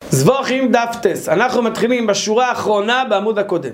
זבוכים דף טס. אנחנו מתחילים בשורה האחרונה בעמוד הקודם.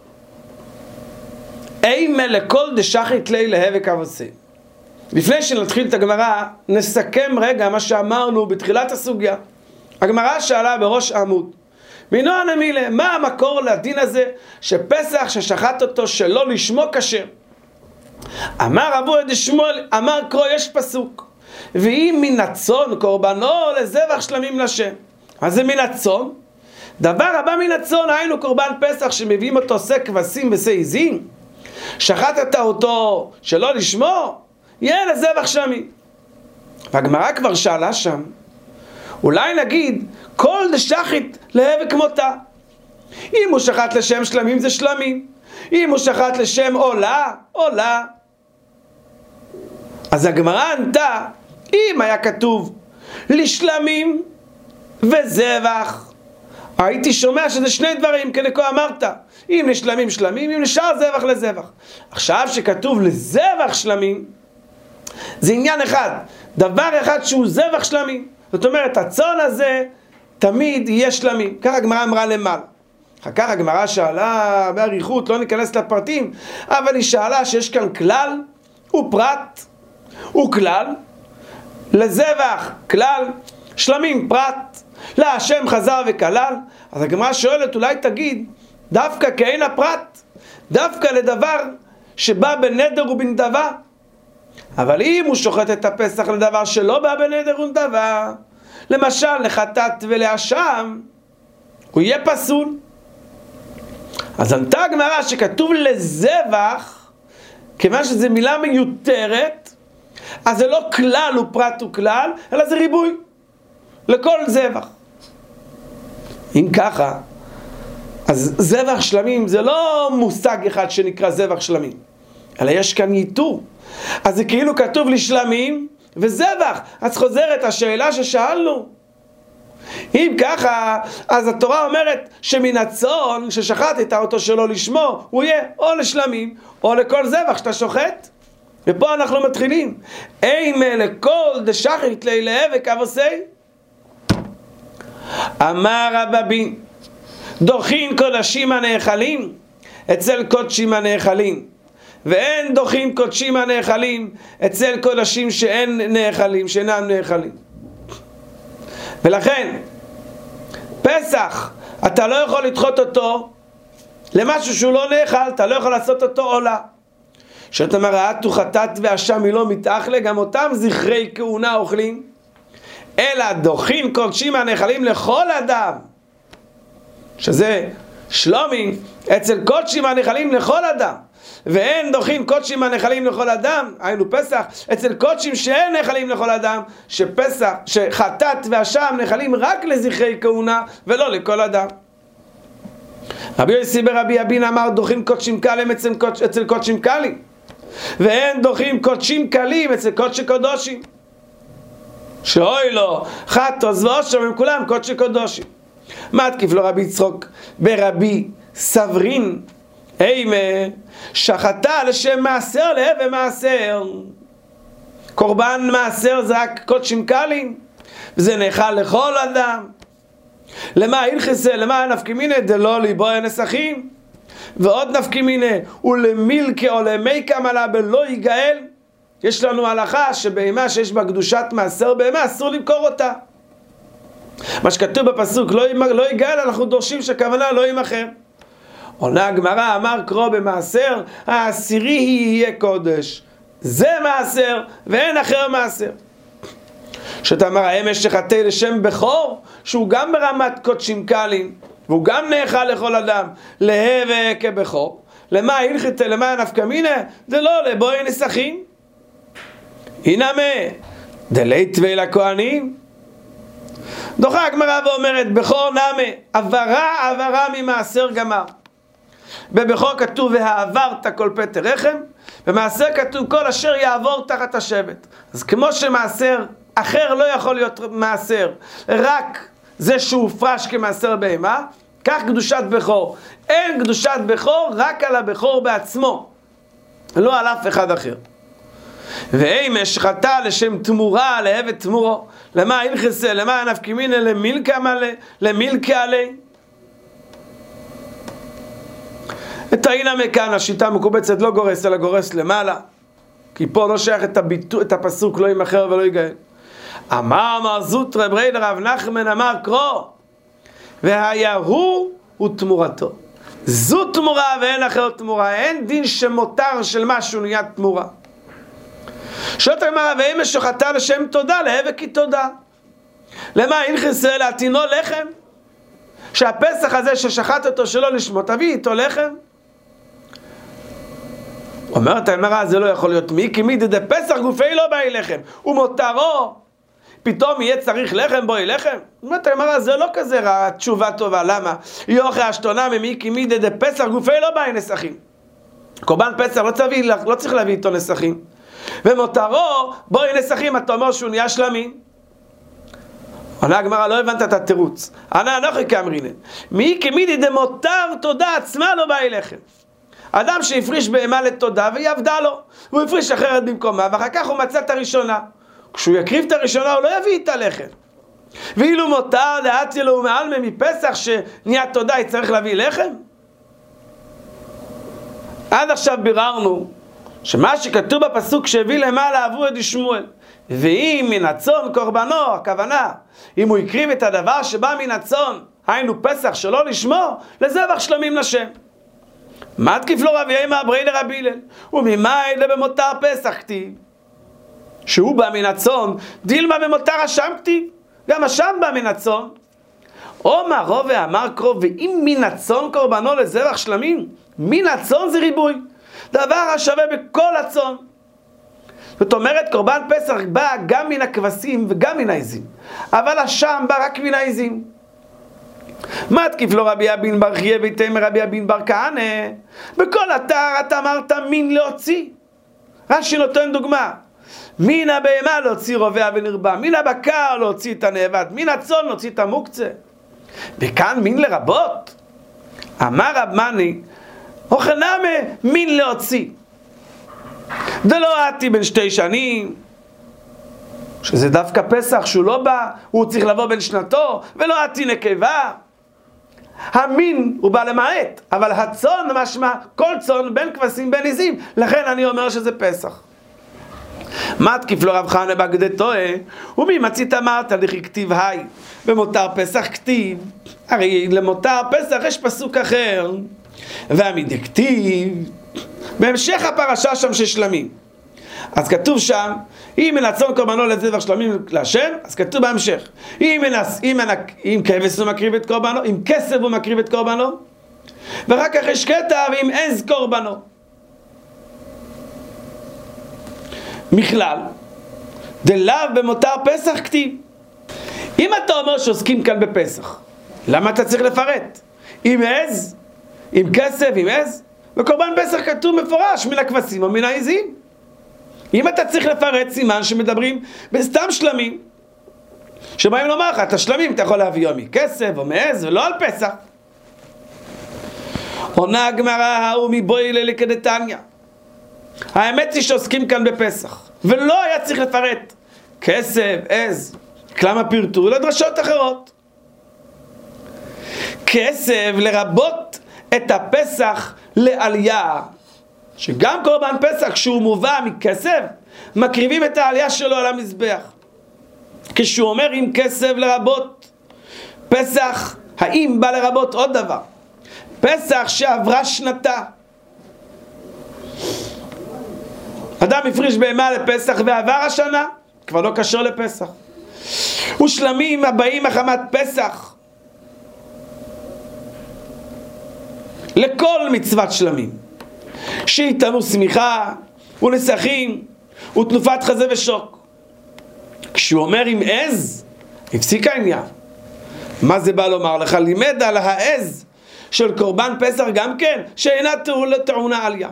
אימה לכל דשחית לי להבק אבוסי. לפני שנתחיל את הגמרא, נסכם רגע מה שאמרנו בתחילת הסוגיה. הגמרא שאלה בראש העמוד, מנוען המילה, מה המקור לדין הזה שפסח ששחט אותו שלא לשמו כשר? אמר רבו דשמואל, אמר קרוא, יש פסוק, ואם מן הצאן קורבנו לזבח שלמים לשם. אז זה מן הצאן, דבר הבא מן הצאן, היינו קורבן פסח שמביאים אותו שא כבשים ושא עזים, שחטת אותו שלא לשמו, יהיה לזבח שלמים. והגמרא כבר שאלה שם, אולי נגיד כל דשחית להבק כמותה. אם הוא שחט לשם שלמים זה שלמים, אם הוא שחט לשם עולה, עולה. אז הגמרא ענתה, אם היה כתוב לשלמים וזבח, הייתי שומע שזה שני דברים, כנקו אמרת, אם לשלמים שלמים, אם לשאר זבח לזבח. עכשיו שכתוב לזבח שלמים, זה עניין אחד, דבר אחד שהוא זבח שלמים. זאת אומרת, הצאן הזה תמיד יהיה שלמים. כך הגמרא אמרה למעלה. אחר כך הגמרא שאלה באריכות, לא ניכנס לפרטים, אבל היא שאלה שיש כאן כלל ופרט וכלל. לזבח כלל, שלמים פרט, להשם חזר וכלל. אז הגמרא שואלת, אולי תגיד, דווקא כאין הפרט, דווקא לדבר שבא בנדר ובנדבה. אבל אם הוא שוחט את הפסח לדבר שלא בא בנדר ובנדבה, למשל לחטאת ולאשם, הוא יהיה פסול. אז ענתה הגמרא שכתוב לזבח, כיוון שזו מילה מיותרת, אז זה לא כלל ופרט וכלל, אלא זה ריבוי לכל זבח. אם ככה, אז זבח שלמים זה לא מושג אחד שנקרא זבח שלמים, אלא יש כאן ייתור. אז זה כאילו כתוב לשלמים וזבח. אז חוזרת השאלה ששאלנו, אם ככה, אז התורה אומרת שמן הצאן ששחטת אותו שלא לשמו, הוא יהיה או לשלמים או לכל זבח שאתה שוחט. ופה אנחנו מתחילים, אימה לכל דשחית לי להבק אבוסי. אמר רבבין, דוחין קודשים הנאכלים אצל קודשים הנאכלים, ואין דוחין קודשים הנאכלים אצל קודשים שאין נאכלים, שאינם נאכלים. ולכן פסח אתה לא יכול לדחות אותו למשהו שהוא לא נאכל, אתה לא יכול לעשות אותו עולה. שאתה מראת וחטאת ואשם היא לא מתאכלה, גם אותם זכרי כהונה אוכלים, אלא דוחין קודשים הנאכלים לכל אדם, שזה שלומי אצל קודשים הנאכלים לכל אדם, ואין דוחין קודשים הנאכלים לכל אדם, היינו פסח, אצל קודשים שאין נאכלים לכל אדם, שפסח, שחטאת ואשם נאכלים רק לזכרי כהונה ולא לכל אדם. רבי יוסי ברבי אבין אמר דוחין קודשים קלים אצל קודשים קלים, ואין דוחין קודשים קלים אצל קודשי קודשים, שאוי לו חטא ואושר הם כולם קודשי קודשים. מתקיף לו רבי יצחוק ברבי סברין, אימה שחטה לשם מעשר להווה מעשר. קורבן מעשר זה רק קודשים קלים, וזה נאכל לכל אדם. למה הלכסה, למה נפקא מיניה דלא ליבו נסכים, ועוד נפקא מיניה ולמילקה או למיקה מלה בלא יגאל. יש לנו הלכה שבהמה שיש בה קדושת מעשר בהמה אסור למכור אותה. מה שכתוב בפסוק לא יגאל, אנחנו דורשים שהכוונה לא ימכר. עונה הגמרא, אמר קרוא במעשר העשירי יהיה קודש, זה מעשר ואין אחר מעשר. שאתה אמר האמש שחטא לשם בכור, שהוא גם ברמת קודשים קלים והוא גם נאכל לכל אדם להווה כבכור, למה הלכתה, למה נפקא מיניה, זה לא לבואי נסכים. הנה מה דלית ולכהנים. דוחה הגמרא ואומרת בכור נמה עברה ממעשר גמר. בבכור כתוב והעברת כל פטר רחם, במעשר כתוב כל אשר יעבור תחת השבט. אז כמו שמעשר אחר לא יכול להיות מעשר, רק זה שהופרש כמעשר בהמה, כך קדושת בכור. אין קדושת בכור רק על הבכור בעצמו, לא על אף אחד אחר. ואם השחטה לשם תמורה להווה תמורו, למה הלכסה, למה נפקא מינה למילקה עלי? את העינה מכאן, השיטה המקובצת לא גורס, אלא גורס למעלה. כי פה לא שייך את הפסוק, לא ימחר ולא יגאל. אמר זוטרא בריידא רב נחמן אמר קרוא, והיה הוא תמורתו. זו תמורה ואין אחרת תמורה. אין דין שמותר של משהו נהיה תמורה. שואלת הגמרא, ואם משוחטה לשם תודה, להווה כי תודה. למה הלכסה להתינו לחם? שהפסח הזה ששחט אותו שלא לשמו, תביא איתו לחם. אומרת הגמרא, זה לא יכול להיות. מי כי מי דדה פסח גופי לא באי לחם ומותרו פתאום יהיה צריך לחם בואי לחם? אומרת הגמרא, זה לא כזה רע, תשובה טובה. למה? יוכי אשתונה ממי כי מי דדה פסח גופי לא באי נסכים. קורבן פסח לא צריך להביא איתו נסכים, ומותרו בואי נסכים. אתה אומר שהוא נהיה שלמים. עונה הגמרא, לא הבנת את התירוץ. ענה אנוכי כאמרינן, מי כי מי דדה מותר תודה עצמה לא באי לחם. אדם שהפריש בהמה לתודה והיא עבדה לו, הוא הפריש אחרת במקומה, ואחר כך הוא מצא את הראשונה. כשהוא יקריב את הראשונה הוא לא יביא את הלחם. ואילו מותר דעתי לו מעלמא מפסח שנהיה תודה יצטרך להביא לחם? עד עכשיו ביררנו שמה שכתוב בפסוק שהביא למעלה עבור ידי שמואל, ואם מן הצאן קורבנו, הכוונה אם הוא יקריב את הדבר שבא מן הצאן, היינו פסח שלא לשמו, לזבח שלמים לשם. מה תקיף לו רבי ימא בריידא רבי הלל? וממאי במותר פסח כתיב שהוא בא מן הצאן, דילמה במותר אשם כתיב, גם אשם בא מן הצאן. אומר רוב ואמר קרוב, ואם מן הצאן קורבנו לזבח שלמים, מן הצאן זה ריבוי, דבר השווה בכל הצאן. זאת אומרת, קורבן פסח בא גם מן הכבשים וגם מן העזים, אבל אשם בא רק מן העזים. מה תקיף לו רבי אבין בר חייא ויתמר רבי אבין בר כהנא? בכל אתר אתה אמרת מין להוציא. רש"י נותן דוגמה, מן הבהמה להוציא רובע ונרבה, מן הבקר להוציא את הנאבד, מן הצאן להוציא את המוקצה. וכאן מין לרבות. אמר רב מני, הוכנמה מין להוציא. דלא עתי בין 2 שנים, שזה דווקא פסח שהוא לא בא, הוא צריך לבוא בין שנתו, ולא עתי נקבה. המין הוא בא למעט, אבל הצאן משמע כל צאן בין כבשים בין עזים, לכן אני אומר שזה פסח. מה תקיף לו רב חנא בגדי טועה? ומי מצית אמרת לכי כתיב היי במותר פסח כתיב, הרי למותר פסח יש פסוק אחר, ועמידי כתיב בהמשך הפרשה שם ששלמים. אז כתוב שם, אם מן הצאן קורבנו לזבח שלמים להשם, אז כתוב בהמשך, אם כבש הוא מקריב את קורבנו, אם כסף הוא מקריב את קורבנו, ואחר כך יש קטע ואם עז קורבנו. מכלל, דלאו במותר פסח כתיב. אם אתה אומר שעוסקים כאן בפסח, למה אתה צריך לפרט? אם עז, אם כסף, אם עז, בקורבן פסח כתוב מפורש מן הכבשים או מן העזים. אם אתה צריך לפרט, סימן שמדברים בסתם שלמים, שבאים לומר לך, את השלמים אתה יכול להביא או מכסף או מעז ולא על פסח. עונה הגמרא, ההוא מבואי ללכדתניא. האמת היא שעוסקים כאן בפסח, ולא היה צריך לפרט כסף, עז. כלמה פירטו לדרשות אחרות. כסף לרבות את הפסח לעלייה, שגם קורבן פסח כשהוא מובא מכסף, מקריבים את העלייה שלו על המזבח. כשהוא אומר עם כסף לרבות פסח, האם בא לרבות עוד דבר? פסח שעברה שנתה. אדם הפריש בהמה לפסח ועבר השנה, כבר לא קשר לפסח. ושלמים הבאים מחמת פסח, לכל מצוות שלמים, שיתנו שמיכה ונסכים ותנופת חזה ושוק. כשהוא אומר עם עז, הפסיק העניין. מה זה בא לומר לך? לימד על העז של קורבן פסח גם כן, שאינה טעונה עלייה.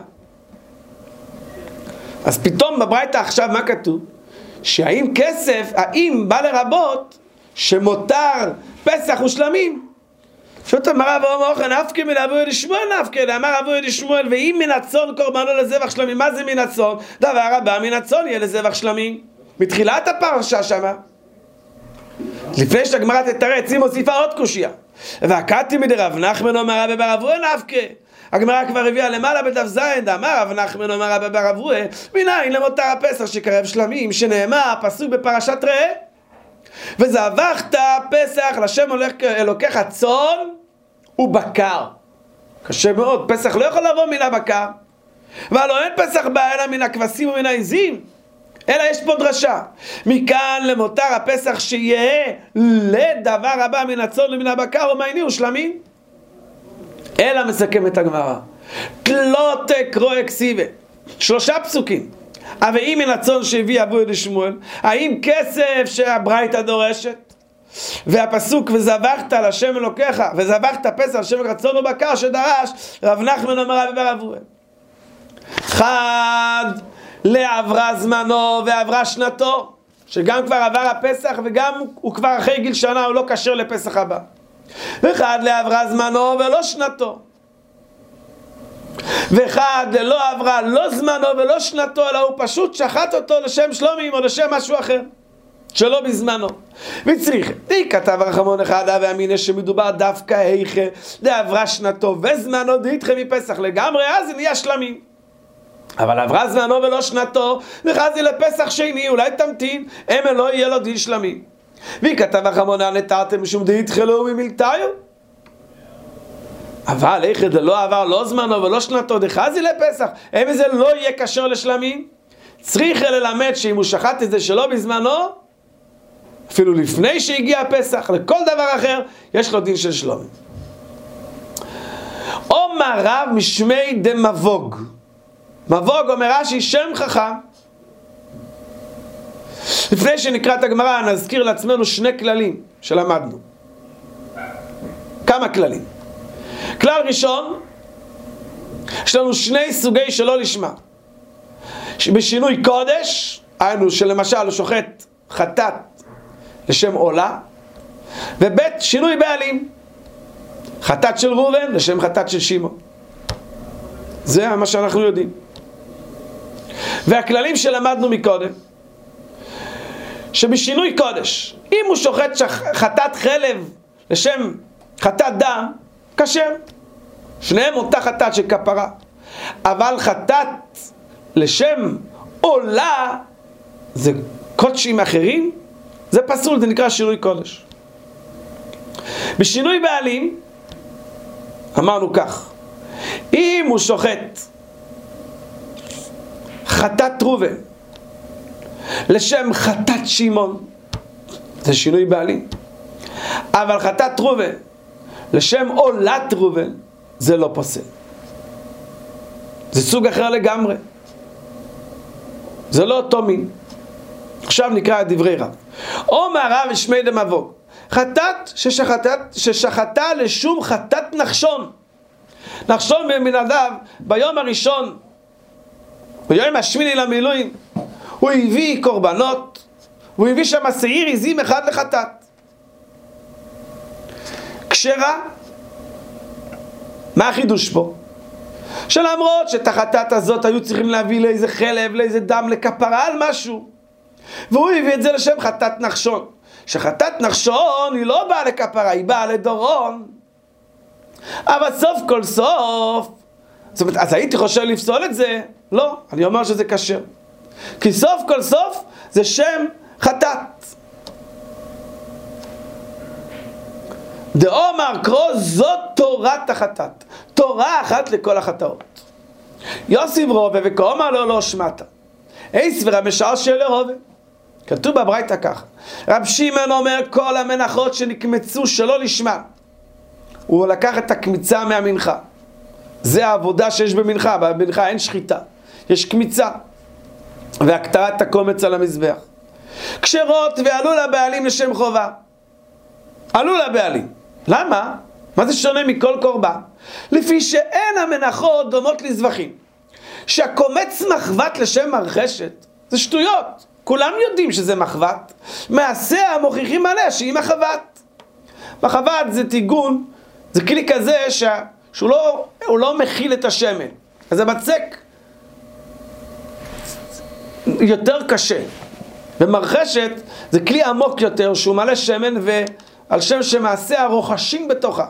אז פתאום בברייתא עכשיו מה כתוב? שהאם כסף, האם בא לרבות שמותר פסח ושלמים? שואלת הגמרא ואומר אוכל נפקא מלאבו ידי שמואל נפקא, אמר אבו ידי שמואל, ואם מן הצאן קורבנו לזבח שלמים, מה זה מן הצאן? דבר הבא מן הצאן יהיה לזבח שלמים. מתחילת הפרשה שמה. לפני שהגמרא תתרץ, היא מוסיפה עוד קושיה. והקתי מדרב נחמן אומר רבי בר אברונה נפקא. הגמרא כבר הביאה למעלה בדף זין, אמר רב נחמן אומר רבי בר אברונה, מנין למותר הפסח שקרב שלמים, שנאמר פסוק בפרשת ראה, וזבחת פסח לשם אלוקיך צאן ובקר. קשה מאוד, פסח לא יכול לבוא מן הבקר, והלא אין פסח בא אלא מן הכבשים ומן העזים, אלא יש פה דרשה. מכאן למותר הפסח שיהיה לדבר הבא מן הצאן ומן הבקר ומעיני ושלמים. אלא מסכם את הגמרא, לא תקרוא אקסיבה, 3 פסוקים. אבל אם מן הצאן שהביא אבו ידי שמואל, האם כסף שהברייתא דורשת, והפסוק וזבחת לשם אלוקיך, וזבחת פסח לשם אלוקיך צאן ובקר שדרש רב נחמן אומר רבי בר אברונה, חד לעברה זמנו ועברה שנתו, שגם כבר עבר הפסח וגם הוא כבר אחרי גיל שנה, הוא לא כשר לפסח הבא. ואחד לעברה זמנו ולא שנתו, ואחד לא עברה לא זמנו ולא שנתו, אלא הוא פשוט שחט אותו לשם שלומים או לשם משהו אחר שלא בזמנו. וצריך די כתב רחמון אחד ואמינא שמדובר דווקא היכה לעברה שנתו וזמנו דאיתכם מפסח לגמרי, אז זה נהיה שלמים. אבל עברה זמנו ולא שנתו, וחזי לפסח שני, אולי תמתין, לא יהיה לו דין שלמים. וכתב רחמונה נתרתם משום דאיתכלו ממילתיו, אבל איך זה לא עבר לא זמנו ולא שנתו דחזי לפסח, זה לא יהיה כשר לשלמים. צריך ללמד שאם הוא שחט את זה שלא בזמנו, אפילו לפני שהגיע הפסח, לכל דבר אחר יש לו דין של שלמים. אומר רב משמי דמבוג, מבוג אומר רש"י שם חכם. לפני שנקרא את הגמרא נזכיר לעצמנו 2 כללים שלמדנו. כמה כללים? כלל ראשון, יש לנו 2 סוגי שלא לשמה. בשינוי קודש, היינו שלמשל הוא שוחט חטאת לשם עולה, ובית שינוי בעלים, חטאת של ראובן לשם חטאת של שמעון. זה מה שאנחנו יודעים. והכללים שלמדנו מקודם, שבשינוי קודש, אם הוא שוחט חטאת חלב לשם חטאת דם, כשר. שניהם אותה חטאת של כפרה. אבל חטאת לשם עולה, זה קודשים אחרים, זה פסול, זה נקרא שינוי קודש. בשינוי בעלים, אמרנו כך, אם הוא שוחט חטאת ראובן לשם חטאת שמעון, זה שינוי בעלים. אבל חטאת ראובן לשם עולת ראובן, זה לא פוסל. זה סוג אחר לגמרי. זה לא אותו מין. עכשיו נקרא את דברי רב. אומר רב משמי דמבוג, חטאת ששחטה לשום חטאת נחשון. נחשון בן אדם ביום הראשון, ביום השמיני למילואים, הוא הביא קורבנות, הוא הביא שם שעיר עזים אחד לחטאת. כשרה, מה החידוש פה? שלמרות שאת החטאת הזאת היו צריכים להביא לאיזה חלב, לאיזה דם, לכפרה על משהו, והוא הביא את זה לשם חטאת נחשון. שחטאת נחשון היא לא באה לכפרה, היא באה לדורון. אבל סוף כל סוף, זאת אומרת, אז הייתי חושב לפסול את זה? לא, אני אומר שזה כשר. כי סוף כל סוף זה שם חטאת. דאמר קרוא זאת תורת החטאת. תורה אחת לכל החטאות. יוסיף רובה וכאומר לו לא שמעת. אי סברה משאר של רובה. כתוב בברייתא ככה. רב שמעון אומר כל המנחות שנקמצו שלא לשמה. הוא לקח את הקמיצה מהמנחה. זה העבודה שיש במנחה. במנחה אין שחיטה. יש קמיצה. והקטרת הקומץ על המזבח. כשרות ועלו לבעלים לשם חובה. עלו לבעלים. למה? מה זה שונה מכל קורבן? לפי שאין המנחות דומות לזבחים. שהקומץ מחבת לשם מרחשת, זה שטויות. כולם יודעים שזה מחבת. מעשה המוכיחים מלא שהיא מחבת. מחבת זה תיגון, זה כלי כזה שהוא לא מכיל את השמן. אז הבצק יותר קשה. ומרחשת זה כלי עמוק יותר שהוא מלא שמן ועל שם שמעשה הרוחשים בתוכה.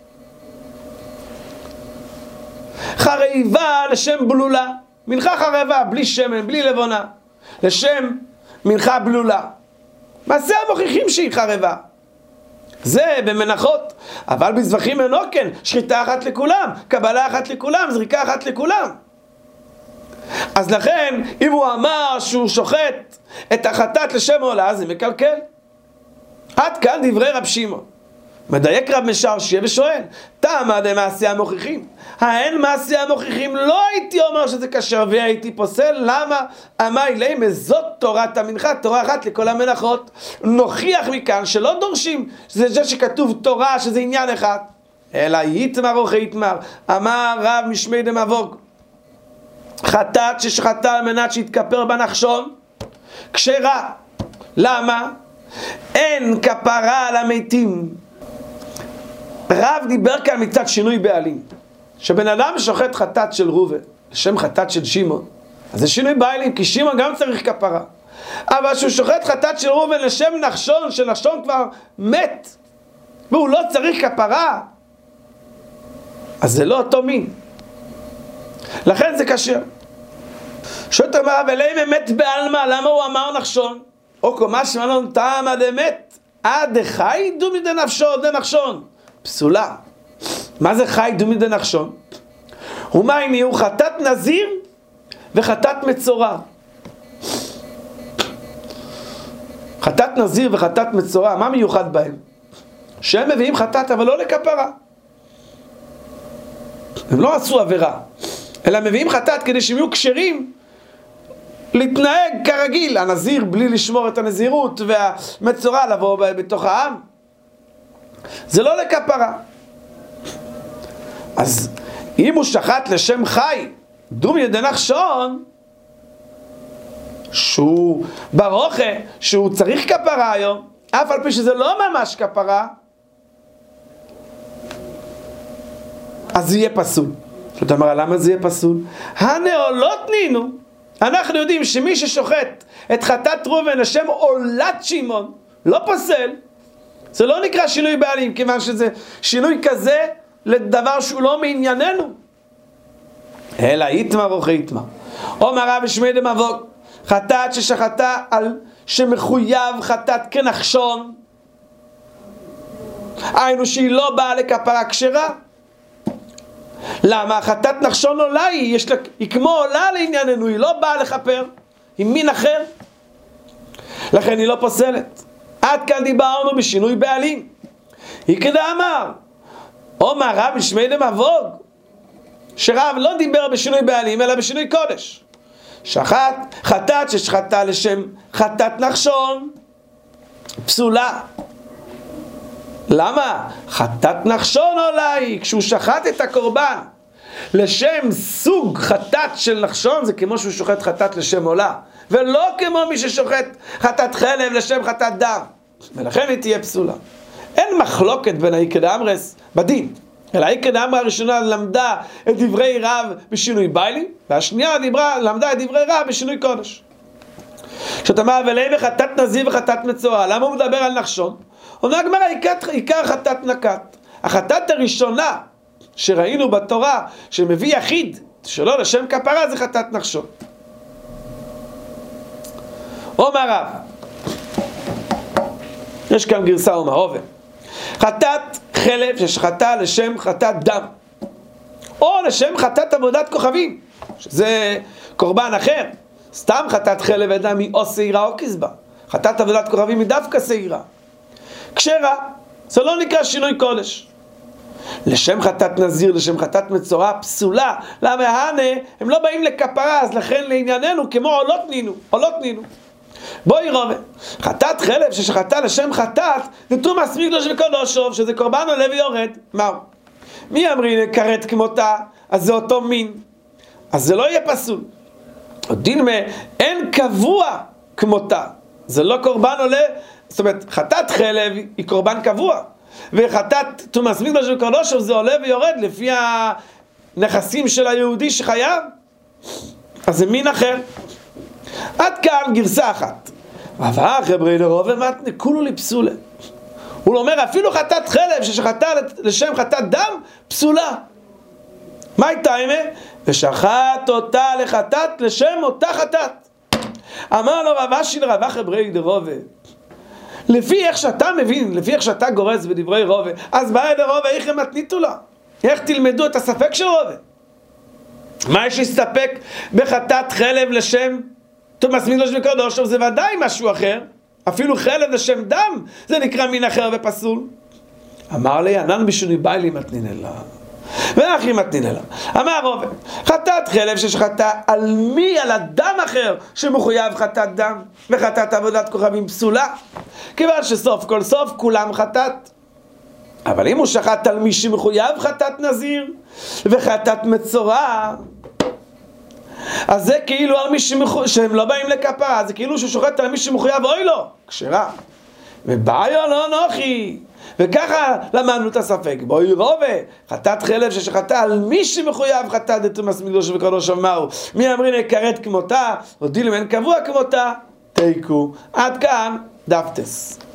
חרבה לשם בלולה, מנחה חרבה בלי שמן, בלי לבונה, לשם מנחה בלולה. מעשה המוכיחים שהיא חרבה. זה במנחות, אבל בזבחים אינו כן, שחיטה אחת לכולם, קבלה אחת לכולם, זריקה אחת לכולם. אז לכן, אם הוא אמר שהוא שוחט את החטאת לשם עולה, זה מקלקל. עד כאן דברי רב שמעון. מדייק רב משרשיה ושואל, תמה דמעשה המוכיחים. האין מעשה המוכיחים? לא הייתי אומר שזה כשר והייתי פוסל. למה? אמי להם, זאת תורת המנחה, תורה אחת לכל המנחות. נוכיח מכאן שלא דורשים, זה שכתוב תורה, שזה עניין אחד. אלא יתמר או חיתמר. אמר רב משמי דמבוג, חטאת ששחטה על מנת שיתכפר בנחשון, כשרה. למה? אין כפרה על המתים. רב דיבר כאן מצד שינוי בעלים. שבן אדם שוחט חטאת של ראובן לשם חטאת של שמעון, אז זה שינוי בעלים, כי שמעון גם צריך כפרה. אבל שהוא שוחט חטאת של ראובן לשם נחשון, שנחשון כבר מת והוא לא צריך כפרה, אז זה לא אותו מין, לכן זה כשר. שואלת אמר, אבל אם אמת בעלמא, למה הוא אמר נחשון? או קומה שמלון טעם עד אמת, עד חי דומי דנפשו דנחשון, פסולה. מה זה חי דומי דנחשון? ומה אם יהיו חטאת נזיר וחטאת מצורע. חטאת נזיר וחטאת מצורע, מה מיוחד בהם? שהם מביאים חטאת אבל לא לכפרה. הם לא עשו עבירה, אלא מביאים חטאת כדי שהם יהיו כשרים להתנהג כרגיל. הנזיר בלי לשמור את הנזירות, והמצורע לבוא בתוך העם, זה לא לכפרה. אז אם הוא שחט לשם חי דומי דנחשון, שהוא ברוחה, שהוא צריך כפרה היום, אף על פי שזה לא ממש כפרה, אז זה יהיה פסול. זאת אומרת, למה זה יהיה פסול? הנעולות נינו. אנחנו יודעים שמי ששוחט את חטאת ראובן לשם עולת שמעון לא פוסל. זה לא נקרא שינוי בעלים, כיוון שזה שינוי כזה לדבר שהוא לא מענייננו. אלא יתמר או חיתמר. אומר רב משמי דמבוג, חטאת ששחטה על שמחויב חטאת כנחשון, היינו שהיא לא באה לכפרה כשרה. למה? חטאת נחשון עולה היא כמו עולה לענייננו, היא לא באה לכפר, היא מין אחר, לכן היא לא פוסלת. עד כאן דיברנו בשינוי בעלים. היא כדה אמר, אומר רב משמי דמבוג, שרב לא דיבר בשינוי בעלים אלא בשינוי קודש. חטאת ששחטה לשם חטאת נחשון, פסולה. למה? חטאת נחשון אולי, כשהוא שחט את הקורבן לשם סוג חטאת של נחשון, זה כמו שהוא שוחט חטאת לשם עולה, ולא כמו מי ששוחט חטאת חלב לשם חטאת דם, ולכן היא תהיה פסולה. אין מחלוקת בין האיקא דאמרס בדין, אלא האיקא דאמרה הראשונה למדה את דברי רב בשינוי בעלים, והשנייה למדה את דברי רב בשינוי קודש. כשאתה אומר ולהם חטאת נזיר וחטאת מצורע, למה הוא מדבר על נחשון? אומר הגמרא, עיקר חטאת נקת. החטאת הראשונה שראינו בתורה שמביא יחיד שלא לשם כפרה, זה חטאת נחשון. אומר רב, יש כאן גרסה אומר עובד, חטאת חלב ששחטה לשם חטאת דם, או לשם חטאת עבודת כוכבים, שזה קורבן אחר. סתם חטאת חלב ודם היא או שעירה או כזבה, חטאת עבודת כוכבים היא דווקא שעירה, כשרה. זה לא נקרא שינוי קודש. לשם חטאת נזיר, לשם חטאת מצורע, פסולה. למה? הם לא באים לכפרה, אז לכן לענייננו כמו עולות נינו. בואי רובה, חטאת חלב ששחטה לשם חטאת נתומס מקדוש וקדושו, שזה קורבן עולה ויורד. מהו? מי אמרי כרת כמותה? אז זה אותו מין, אז זה לא יהיה פסול. דין אין קבוע כמותה, זה לא קורבן עולה. זאת אומרת, חטאת חלב היא קורבן קבוע, וחטאת תומס מקדוש וקדושו זה עולה ויורד לפי הנכסים של היהודי שחייב, אז זה מין אחר. עד כאן גרסה אחת. אבל חברי לרובה מתנה, כולו לי פסולה. הוא אומר, אפילו חטאת חלב ששחטה לשם חטאת דם, פסולה. מה הייתה אימה? ושחט אותה לחטאת לשם אותה חטאת. אמר לו רב אשי לרב אחי ברי דרובה, לפי איך שאתה מבין, לפי איך שאתה גורס בדברי רובה, אז באי דרובה איך הם מתניתו לה? איך תלמדו את הספק של רובה? מה יש להסתפק בחטאת חלב לשם תומאס מקדוש וקדוש? זה ודאי משהו אחר. אפילו חלב לשם דם זה נקרא מין אחר ופסול. אמר לי, ענן בשוני באי לי מתנין אלה ואחי מתנין אלה. אמר רובה, חטאת חלב ששחטה על מי? על אדם אחר שמחויב חטאת דם וחטאת עבודת כוכבים פסולה, כיוון שסוף כל סוף כולם חטאת. אבל אם הוא שחט על מי שמחויב חטאת נזיר וחטאת מצורע, אז זה כאילו על מי שהם לא באים לכפה, זה כאילו שהוא שוחט על מי שמחויב אוי לו, כשרה. ובאיו לא נוחי, וככה למדנו את הספק. בואי רובה, חטאת חלב ששחטה על מי שמחויב חטאת דתומאס מקדוש וקדוש אמרו, מי אמרין יקרת כמותה, או דילם אין קבוע כמותה, תיקו. עד כאן דפטס.